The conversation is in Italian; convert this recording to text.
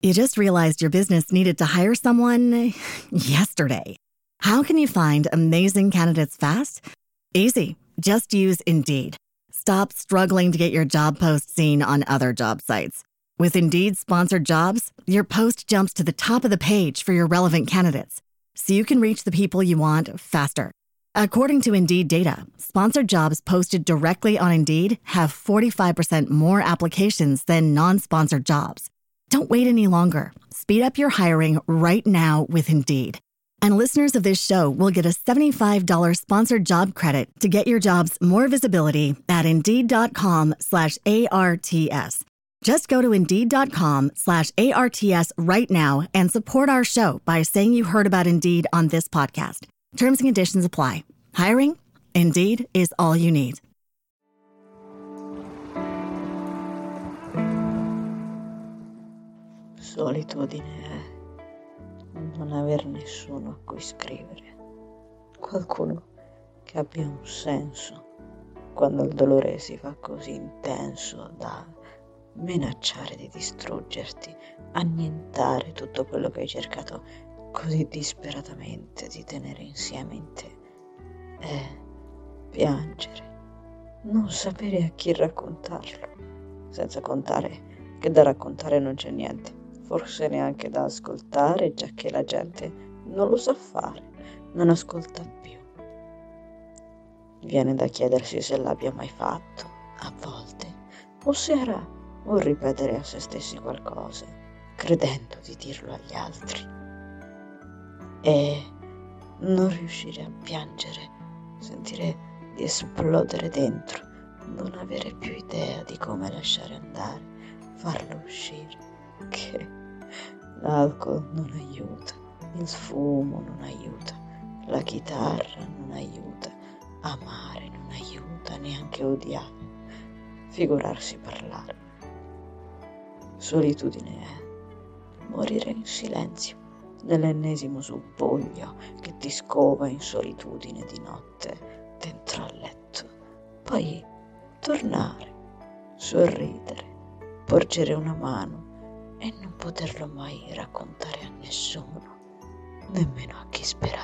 You just realized your business needed to hire someone yesterday. How can you find amazing candidates fast? Easy. Just use Indeed. Stop struggling to get your job post seen on other job sites. With Indeed sponsored jobs, your post jumps to the top of the page for your relevant candidates, so you can reach the people you want faster. According to Indeed data, sponsored jobs posted directly on Indeed have 45% more applications than non-sponsored jobs. Don't wait any longer. Speed up your hiring right now with Indeed. And listeners of this show will get a $75 sponsored job credit to get your jobs more visibility at Indeed.com/ARTS. Just go to Indeed.com/ARTS right now and support our show by saying you heard about Indeed on this podcast. Terms and conditions apply. Hiring? Indeed is all you need. Solitudine è non aver nessuno a cui scrivere, qualcuno che abbia un senso quando il dolore si fa così intenso da minacciare di distruggerti, annientare tutto quello che hai cercato così disperatamente di tenere insieme in te, e piangere, non sapere a chi raccontarlo, senza contare che da raccontare non c'è niente. Forse neanche da ascoltare, già che la gente non lo sa fare, non ascolta più. Viene da chiedersi se l'abbia mai fatto, a volte, o se era un ripetere a se stessi qualcosa, credendo di dirlo agli altri. E non riuscire a piangere, sentire di esplodere dentro, non avere più idea di come lasciare andare, farlo uscire. Che l'alcol non aiuta, il fumo non aiuta, la chitarra non aiuta, amare non aiuta, neanche odiare, figurarsi parlare. Solitudine è morire in silenzio nell'ennesimo subbuglio che ti scova in solitudine di notte dentro al letto, poi tornare, sorridere, porgere una mano e non poterlo mai raccontare a nessuno, nemmeno a chi sperava.